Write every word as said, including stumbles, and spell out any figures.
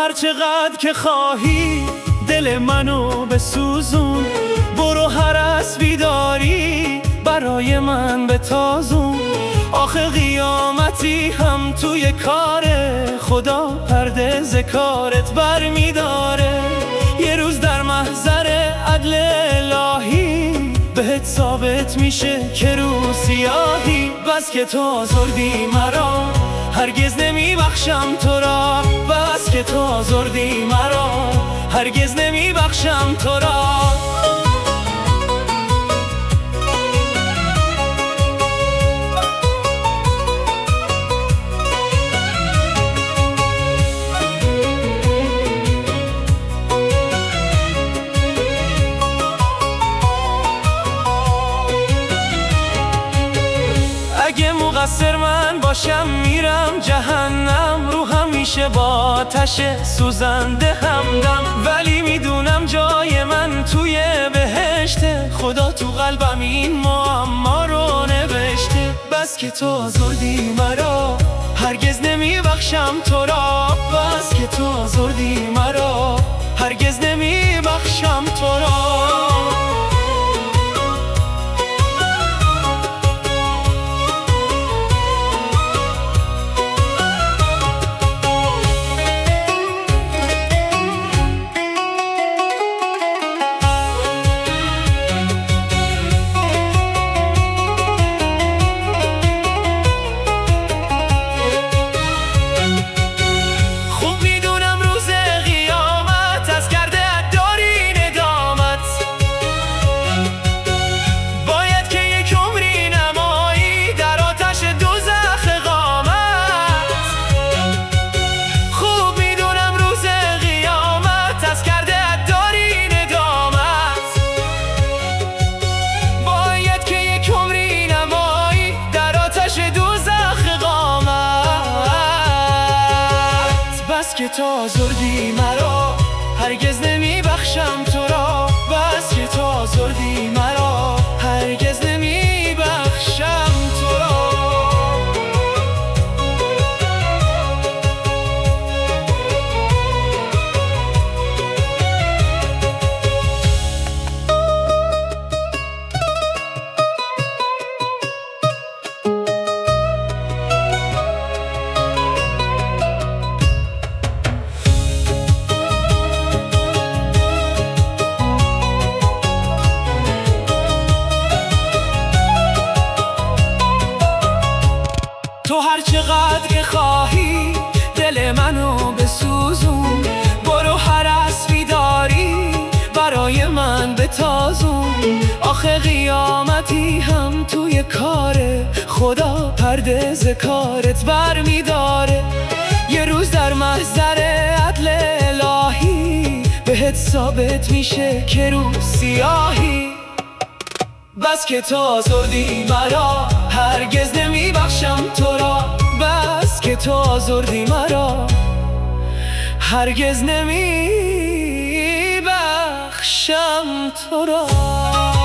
هر چقدر که خواهی دل منو بسوزون، برو هر از بیداری برای من بتازون. آخه قیامتی هم توی کار خدا، پرده ز کارت بر میداره. یه روز در محضر عدل الهی بهت ثابت میشه که رو سیاهی. بس که تو آزردی مرا، هرگز نمی بخشم تو را. بس که تو آزردی مرا، هرگز نمی بخشم تو را. اگه مقصر من باشم میرم جهنم، رو همیشه با آتش سوزنده همدم. ولی میدونم جای من توی بهشته، خدا تو قلبم این معما رو نوشته. بس که تو آزردی مرا، هرگز نمی بخشم تو را. بس که تو آزردی مرا، هرگز نمی بخشم تو را. بس که تو آزردی مرا، هرگز نمی بخشم تو را. بس که تو آزردی مرا، هرگز نمی بخشم تو را. تو هر چقدر که خواهی دل منو بسوزون، برو هر از بیداری برای من بتازون. آخه قیامتی هم توی کار خدا، پرده ز کارت بر میداره. یه روز در محضر عدل الهی بهت ثابت میشه که رو سیاهی. بس که تو آزردی مرا، هرگز نمی بخشم تو را. بس که تو آزردی مرا، هرگز نمی بخشم تو را.